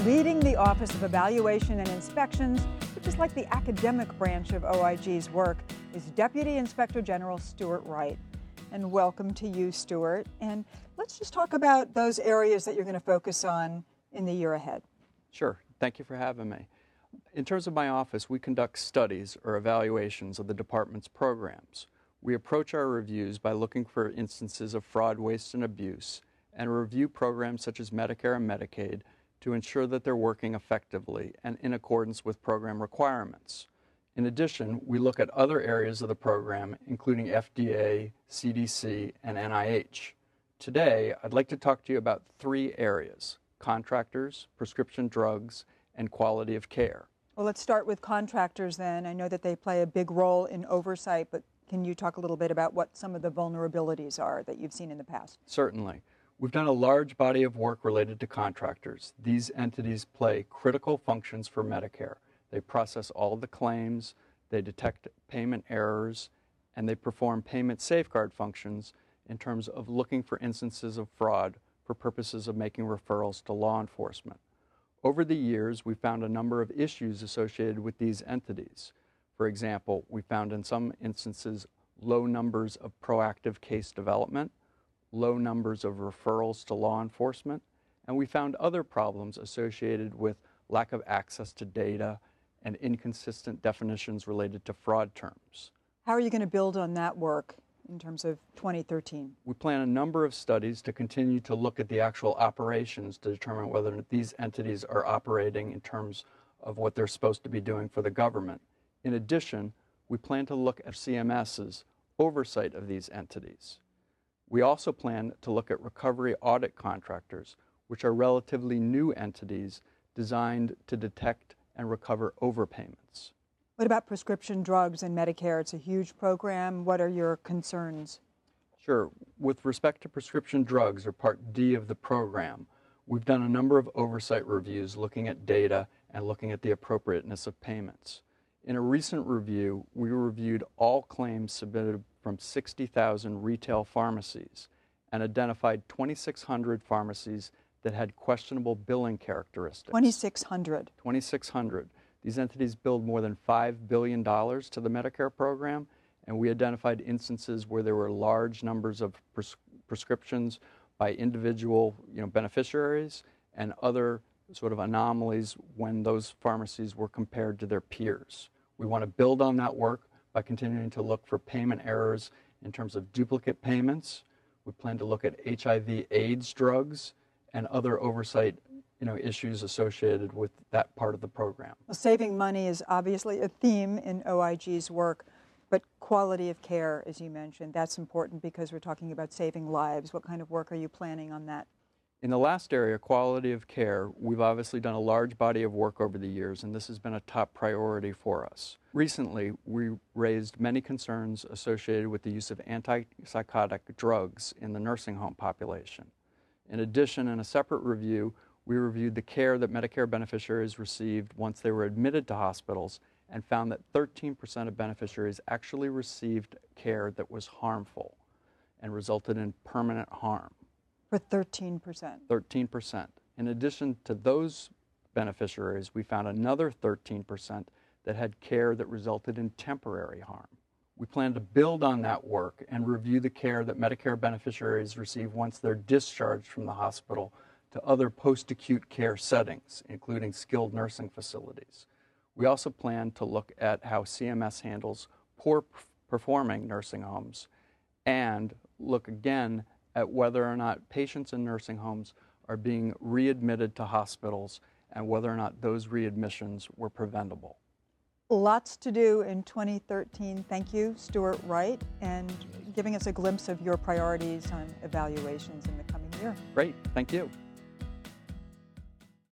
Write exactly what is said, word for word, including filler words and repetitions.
Leading the Office of Evaluation and Inspections, which is like the academic branch of O I G's work, is Deputy Inspector General Stuart Wright. And welcome to you, Stuart. And let's just talk about those areas that you're going to focus on in the year ahead. Sure. Thank you for having me. In terms of my office, we conduct studies or evaluations of the department's programs. We approach our reviews by looking for instances of fraud, waste, and abuse, and review programs such as Medicare and Medicaid to ensure that they're working effectively and in accordance with program requirements. In addition, we look at other areas of the program, including F D A, C D C, and N I H. Today, I'd like to talk to you about three areas: contractors, prescription drugs, and quality of care. Well, let's start with contractors then. I know that they play a big role in oversight, but can you talk a little bit about what some of the vulnerabilities are that you've seen in the past? Certainly. We've done a large body of work related to contractors. These entities play critical functions for Medicare. They process all of the claims, they detect payment errors, and they perform payment safeguard functions in terms of looking for instances of fraud for purposes of making referrals to law enforcement. Over the years, we found a number of issues associated with these entities. For example, we found in some instances low numbers of proactive case development, low numbers of referrals to law enforcement, and we found other problems associated with lack of access to data and inconsistent definitions related to fraud terms. How are you going to build on that work in terms of twenty thirteen? We plan a number of studies to continue to look at the actual operations to determine whether these entities are operating in terms of what they're supposed to be doing for the government. In addition, we plan to look at CMS's oversight of these entities. We also plan to look at recovery audit contractors, which are relatively new entities designed to detect and recover overpayments. What about prescription drugs and Medicare? It's a huge program. What are your concerns? Sure. With respect to prescription drugs, or Part D of the program, we've done a number of oversight reviews looking at data and looking at the appropriateness of payments. In a recent review, we reviewed all claims submitted from sixty thousand retail pharmacies and identified twenty-six hundred pharmacies that had questionable billing characteristics. twenty-six hundred. twenty-six hundred. These entities billed more than five billion dollars to the Medicare program, and we identified instances where there were large numbers of pres prescriptions by individual you know, beneficiaries and other sort of anomalies when those pharmacies were compared to their peers. We want to build on that work by continuing to look for payment errors in terms of duplicate payments. We plan to look at H I V AIDS drugs and other oversight you know, issues associated with that part of the program. Well, saving money is obviously a theme in O I G's work, but quality of care, as you mentioned, that's important because we're talking about saving lives. What kind of work are you planning on that? In the last area, quality of care, we've obviously done a large body of work over the years, and this has been a top priority for us. Recently, we raised many concerns associated with the use of antipsychotic drugs in the nursing home population. In addition, in a separate review, we reviewed the care that Medicare beneficiaries received once they were admitted to hospitals and found that thirteen percent of beneficiaries actually received care that was harmful and resulted in permanent harm. For thirteen percent. thirteen percent. In addition to those beneficiaries, we found another thirteen percent that had care that resulted in temporary harm. We plan to build on that work and review the care that Medicare beneficiaries receive once they're discharged from the hospital to other post-acute care settings, including skilled nursing facilities. We also plan to look at how C M S handles poor performing nursing homes and look again at whether or not patients in nursing homes are being readmitted to hospitals and whether or not those readmissions were preventable. Lots to do in twenty thirteen. Thank you, Stuart Wright, and giving us a glimpse of your priorities on evaluations in the coming year. Great. Thank you.